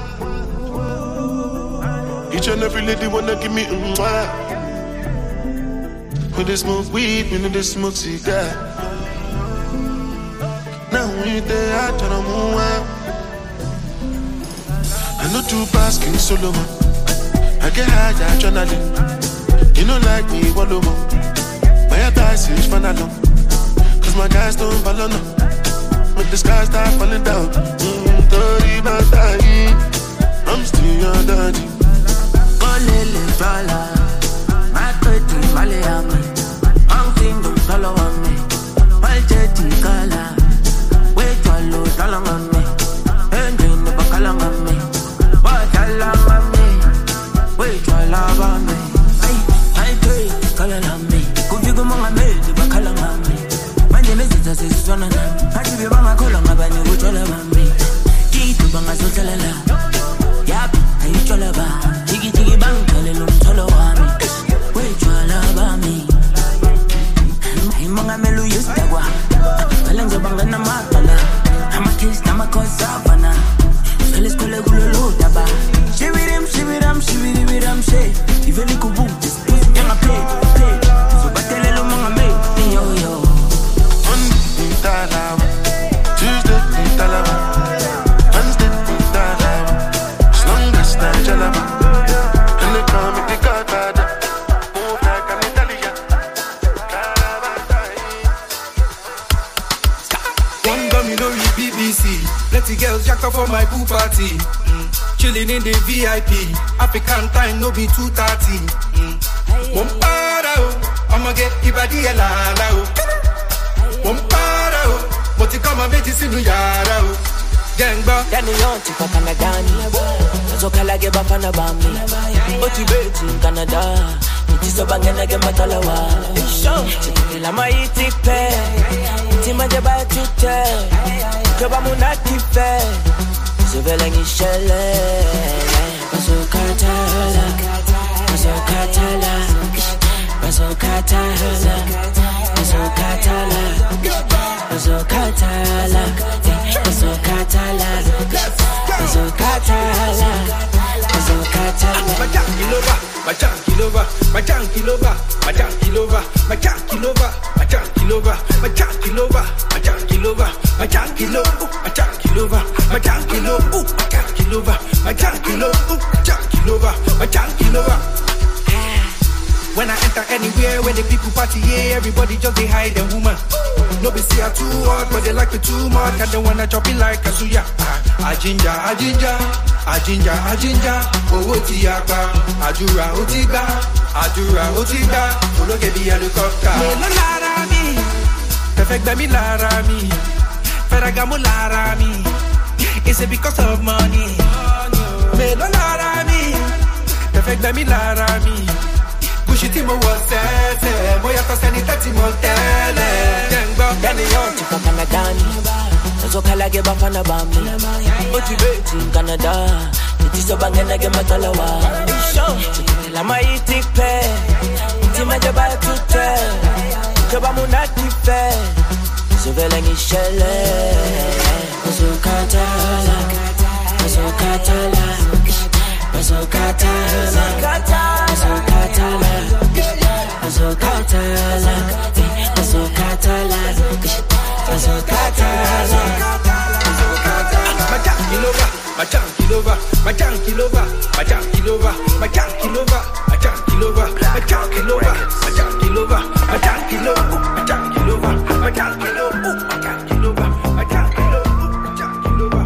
Each and every lady wanna give me mwah. When they smoke weed, when they smoke cigar. Now we there, I turn on mwah. I know two bars, King Solomon. I get high, adrenaline. You know like me, wallow more. My advice is fun alone. Cause my guys don't follow no. Make the sky start falling down. I'm still your daddy. Olele dollar, my pretty Malayami. I'm kingdom follow on me. My jetty color, wait for low dollar on me. And in the bacalang on me. What I love on me. Wait for love on me. I pray, color on me. Could you go on me? The bacalang on me. My name is Jesus, one of them. I give you my color, my band, you tell them on me. Banga so telala, yap, ayi chola ba, tigi bang tele lum cholo wami, we chola ba mi. Ayi manga melu yustagwa, kalanja banga na matala, ama kiss na makozavana, felis kule gulolo daba. Shivirim, she, iveli kubu, this pussy yanga play. So batele lo manga me, yo. Monday, Talaba, Tuesday, Talaba. And they call me the Godfather. Move like an Italian. One domino with BBC. Plenty girls jacked up for my pool party. Chilling in the VIP. African time, no be 2:30. One para, I'ma get Ibadi Elala. One para, but you come and make this in Yara. Gangba. Yani yonti kwa Kanadani. Zokala geba pana bami. Oti beti in Canada. Itiso bangena gema talawa. Chikila maiti pe. Itima jeba tute. Keba munati pe. Zovela ngishele. Mazokatala. my junkie lover, my junkie lover, my junkie lover, my junkie lover, my junkie lover, my junkie lover, my junkie lover, my junkie lover, my junkie lover, my junkie lover, my junkie lover, my junkie lover, junkie lover, my junkie lover. When I enter anywhere, when the people party, yeah, everybody just they hide them woman. No be see her too hot, but they like me too much. I don't wanna chop it like a suya. A ginger, a ginger, a ginger, a ginger. Oh, tiaka, ajura, otiga, ajura, otiga. Follow get the helicopter. Me no lara mi, perfect me lara mi, ferragamo lara mi. Is it because of money? Me no lara mi, perfect me lara mi. Bushiti mo wasete, moya toseni tati motele. Dani yon chika Canadani, nazo kalage bafana bami. Motivate in Canada, nitiso bangena ge matalawa. Chikitela maiti pe, ntima jaba tute, joba munati fe, suvela ngishele. Nazo katala, nazo katala. So Catala, so Catala, so Catala, so Catala, so Catala. My junkie lover, my junkie lover, my junkie lover, my junkie lover, my junkie lover, my junkie lover, my junkie lover, my junkie lover, my junkie lover, my junkie lover, my junkie lover, my junkie lover, my junkie lover.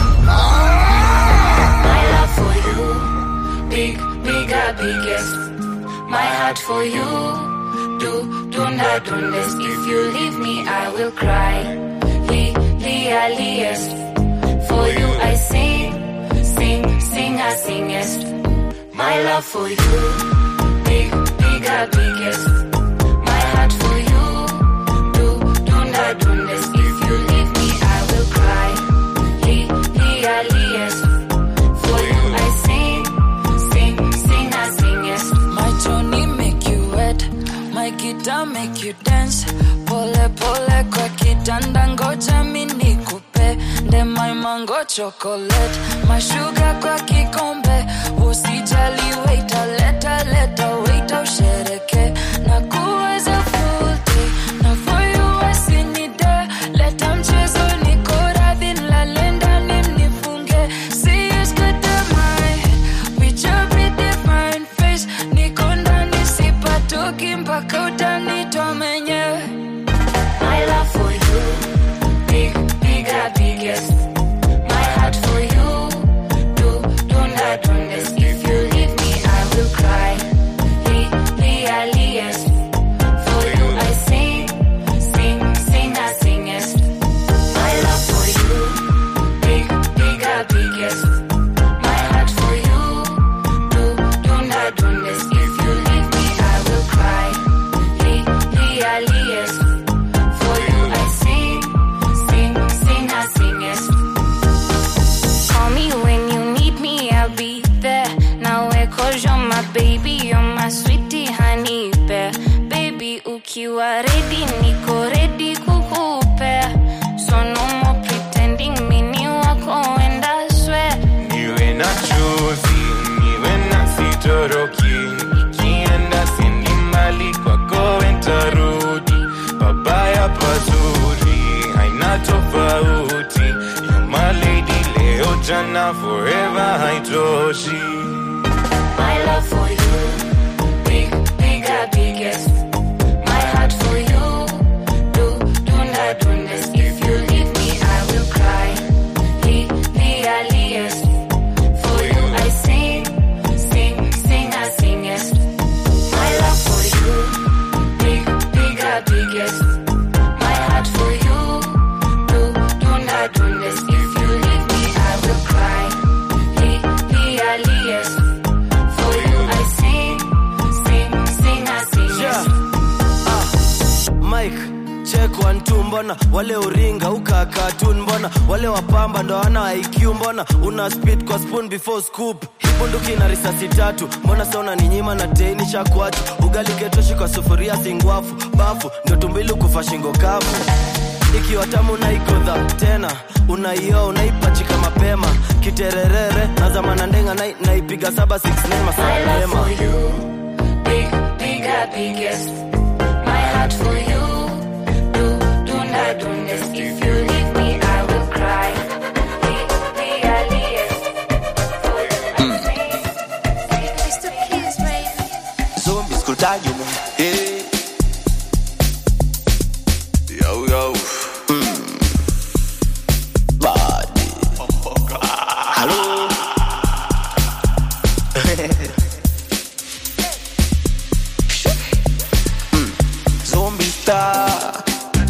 My love for you, big, bigger, biggest. My heart for you, do not do this. If you leave me, I will cry. Liest. For you, I sing, I singest. My love for you, big, bigger, biggest. My heart for you, do not do this. If you leave me, I will cry. Liest. For you, I sing, I singest. My Tony make you wet, my guitar make you dance. Pole pole kwa kitanda ngoja mini kupe. Nde my mango chocolate, my sugar kwa kikombe. Usijali waita leta waita ushereke. Na kuweza full day, na for you asinide. Leta mchezo niko radhi nlalenda nimnifunge. See you scatter my head, with your pretty fine face. Niko ndani sipatoki mpaka utanitoa mwenyewe. My love for you, big, bigger, biggest. My heart for you, do not do this. If you leave me, I will cry. Liest. For you, I sing, I singest. My love for you, big, bigger, biggest. My heart for you, do not do this. If you leave me, I will cry. Liest. For you, I sing, I singest. Call me when you need me, I'll be there. Now cause you're my baby, you're my sweetie honey bear. Baby, ukiwa ready, niko ready kukupea. So no more pretending, mini wako and I swear. Niwe na chozi, niwe na sitoroki. Nikienda sindi mbali kwako entarudi. Babaya pazuri, haina tofauti. You're my lady, leo jana, forever haitoshi. My love for you, big, bigger, biggest. My heart for you, do not do this. If you leave me, I will cry. Liest. For you, I sing, I singest. My love for you, big, bigger, biggest. My heart for you, do not do this. If you leave me, I will cry. Liest. For you, I sing, I singest. Mike, check 1 2 mbona wale uringa uka cartoon mbona wale wapamba ndo ana IQ mbona una spit kwa spoon before scoop bunduki na risasi 3 mbona sauna ni nyima na teini chakwatu ugali ketoshi kwa sufuria singwafu bafu ndo tumbili kufa shingo kavu ikiwa tamu na ikodha tena unaio unaipachika mapema kitererere na zamana ndenga naipiga 769 masaa lema. Biggest. My heart for you. Do not do this. If you leave me, I will cry. Be alias. It's the kids, baby. Zombies could die, you know. Hey. Yo. Body. Hello. Zombie star,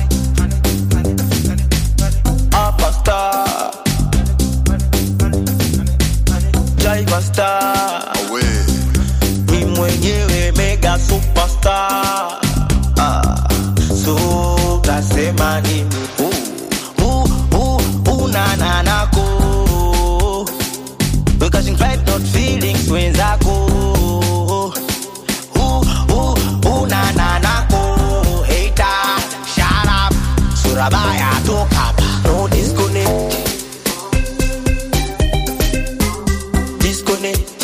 upper star, Jaiva star, mi mwenyewe mega superstar. So tasema nini? Na nako, we catching vibe, not feelings wenzako. Na nako, hater, shut up. Surabaya talk up, no disconnect. Disconnect.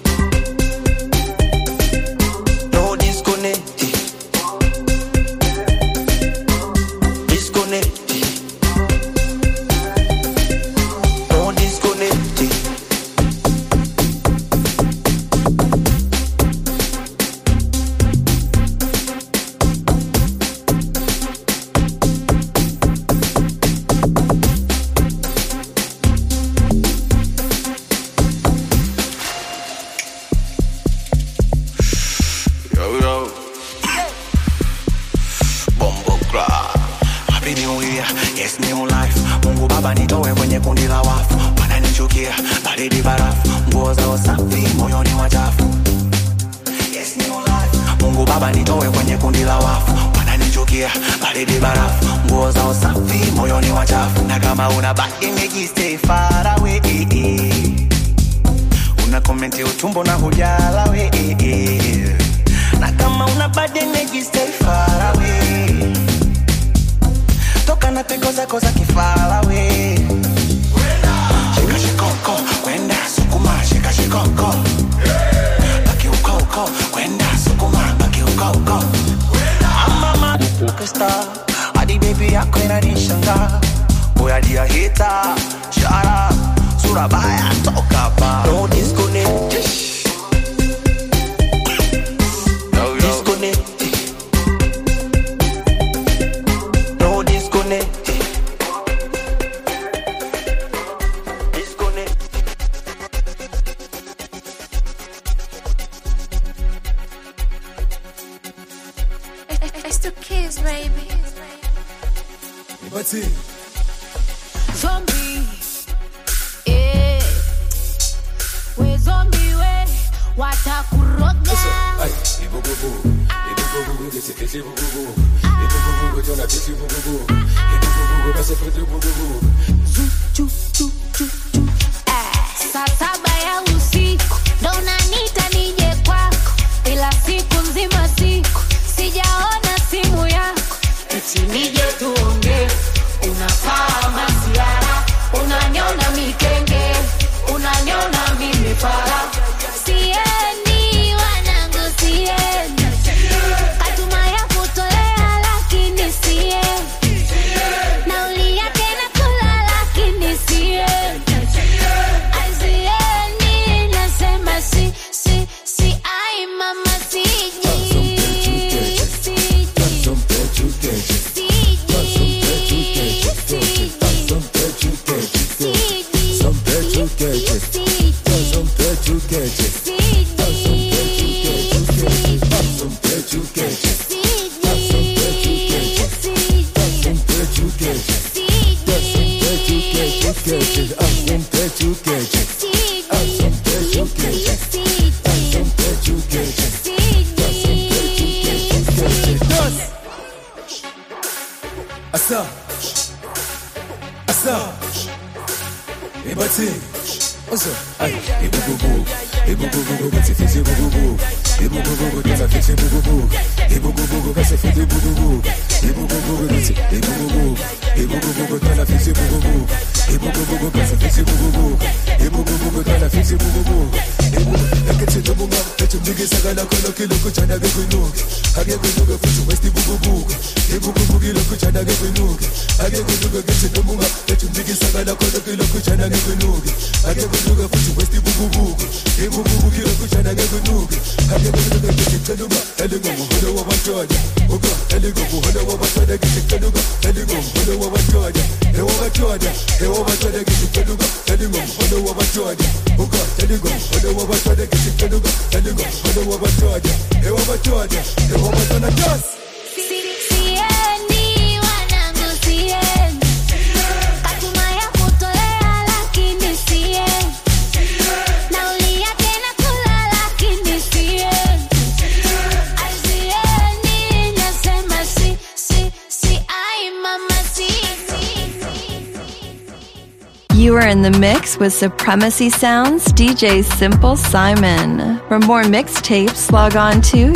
No disconnect. Disconnect. No disconnect. Yes, new life. Mungu baba nitoe kwenye kundi la wafu. Wananichukia, baridi barafu. Nguo zao safi, moyoni wachafu. Yes, new life. Mungu baba nitoe kwenye kundi la wafu. Wananichukia, baridi barafu. Nguo zao safi, moyoni wachafu. Na kama una bad image, stay far away. Una komenti utumbo na hujala we. Na kama una bad image, stay far away. Toka na pigo zako za kifala we. Shika shikoko, kwenda sukuma, shika shikoko. Baki uko, kwenda sukuma, baki uko. Mama, rockstar, hadi baby yako inanishanga. Boy hadi ya hater, shut up. Surabaya toka pa. No disconnect. Disconnect. No disconnect. Disconnect. It's the kids, baby. What's it? Zombie, we zombie we watakuroga. Saa 7 ya usiku ndo unaniita nije kwako, ila siku nzima sijaona simu yako. Eti nije tuongee, unafaa masiara, unaniona mikenge, unaniona mimi para. Sieni wanangu sieni, katuma ya kutolea lakini sieni, nauli yake nakula lakini sieni. I sieni. echimbiki sakala khona kilokhu jana ke kwinuke ake kwinuke futhi westi bububuka ibububuki lokhu jana ke kwinuke ake kwinuke kithi nomunga echimbiki sakala khona kilokhu jana ke kwinuke ake kwinuke futhi westi bububuka ibububuki lokhu jana ke kwinuke ake kwinuke kithi kanuba elingomo hono wabathoda uka elingomo hono wabathoda kithi kanuba elingomo hono wabathoda ewabathoda kithi kanuba elingomo hono wabathoda uka elingomo hono wabathoda kithi kanuba elingomo hono wabathoda ewabathoda just You are in the mix with Supremacy Sounds DJ Simple Simon. For more mixtapes, log on to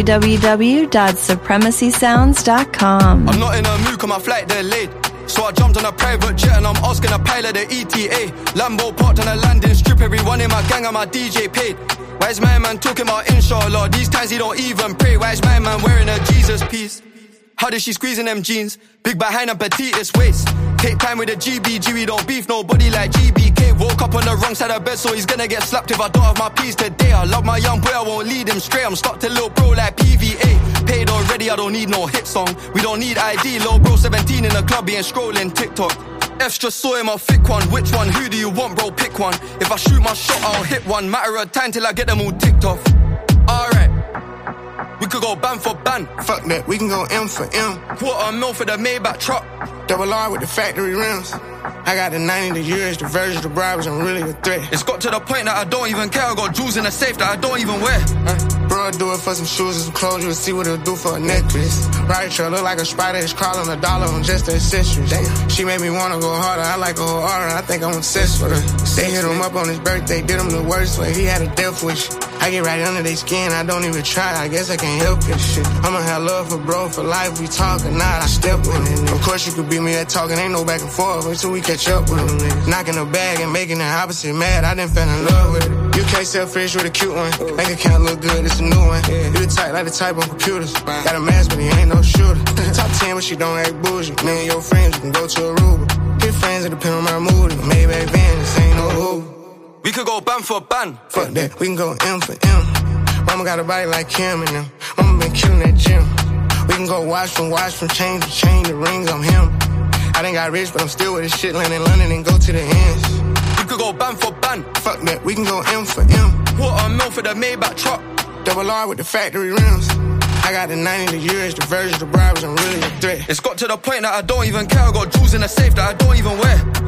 www.supremacysounds.com. I'm not in a mood, cause my flight delayed. So I jumped on a private jet and I'm asking a pilot the ETA. Lambo parked on a landing strip, everyone in my gang and my DJ paid. Why is my man talking about inshallah? These times he don't even pray. Why is my man wearing a Jesus piece? How did she squeeze in them jeans? Big behind and petitest waist. Take time with the GBG, we don't beef nobody like GBK. Woke up on the wrong side of bed, so he's gonna get slapped if I don't have my piece today. I love my young boy, I won't lead him straight. I'm stuck to little bro like PVA. Paid already, I don't need no hit song. We don't need ID, little bro 17 in the club, he ain't scrolling TikTok. F's just saw him, I'll thick one. Which one? Who do you want, bro? Pick one. If I shoot my shot, I'll hit one. Matter of time till I get them all ticked off. Alright. We could go ban for ban. Fuck that, we can go M for M. $250,000 for the Maybach truck. Double R with the factory rims. I got the 90, the years, the version, the bribes, I'm really a threat. It's got to the point that I don't even care. I got jewels in the safe that I don't even wear. Bro, do it for some shoes and some clothes, you'll see what it'll do for a necklace. Right trail, look like a spider, it's crawling $1 on just the accessories. She made me wanna go harder, I like a whole aura, I think I'm obsessed with her. They hit him up on his birthday, did him the worst way, he had a death wish. I get right under their skin, I don't even try, I guess I can't help it, shit. I'ma have love for bro, for life, we talk or not, I step with it. Of course you could beat me at talking, ain't no back and forth, until we catch up with them. Knocking the bag and making the opposite mad, I done fell in love with it. You can't sell fish with a cute one, bank account look good, it's a new one. You the type like the type on computers, got a mask but he ain't no shooter. Top 10 but she don't act bougie, me and your friends, you can go to Aruba. Hit friends that depend on my mood, Maybach van, this ain't no Uber. We could go ban for ban. Fuck that, we can go M for M. Mama got a body like Kim and them, mama been killing that gym. We can go watch from chain to chain, the rings, I'm him. I done got rich, but I'm still with this shit, land in London and go to the ends. We could go ban for ban. Fuck that, we can go M for M. $250,000 for the Maybach truck. Double R with the factory rims. I got the 90, the years, the version, the bribes, I'm really a threat. It's got to the point that I don't even care. I got jewels in the safe that I don't even wear.